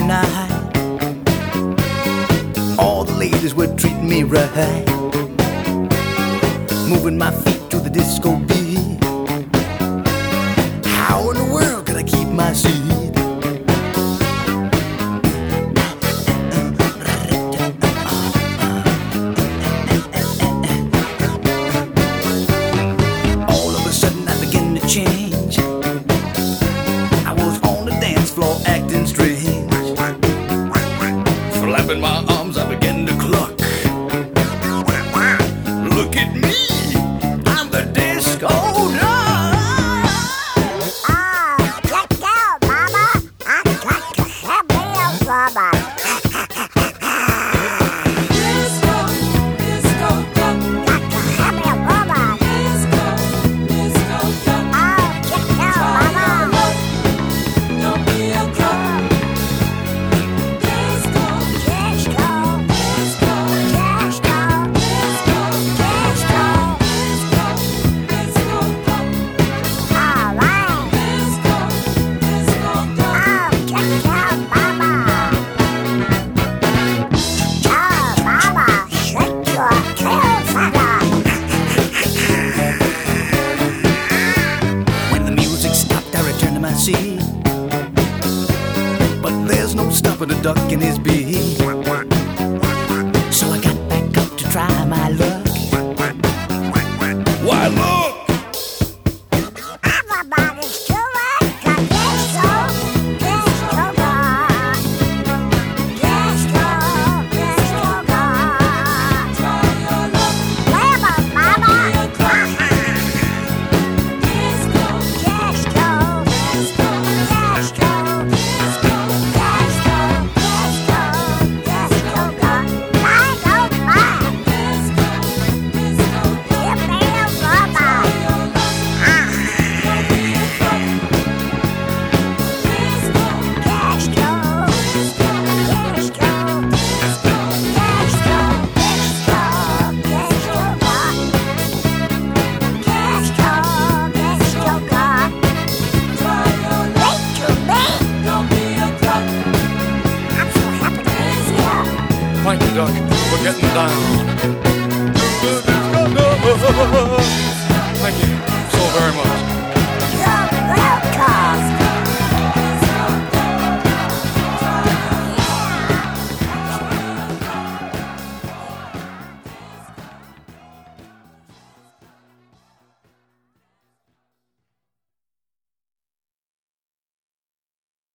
night. All the ladies were treating me right, moving my feet to the disco beat. How in the world could I keep my seat? All of a sudden I began to change. I was on the dance floor acting strange. Flapping my arms I began to cluck. Look at me, I'm the disco duck. Let's go, mama. I got to have me a rubber. Disco, disco duck. Got to have me a rubber. Disco, disco duck. Let's go, mama. Don't be a drunk. Disco, Disco, disco, disco, disco, disco. disco duck. All right. Disco, disco duck. Check it out, mama. Oh, mama, shake your tail feather. When the music stopped, I returned to my seat. But there's no stopping a duck in his beat.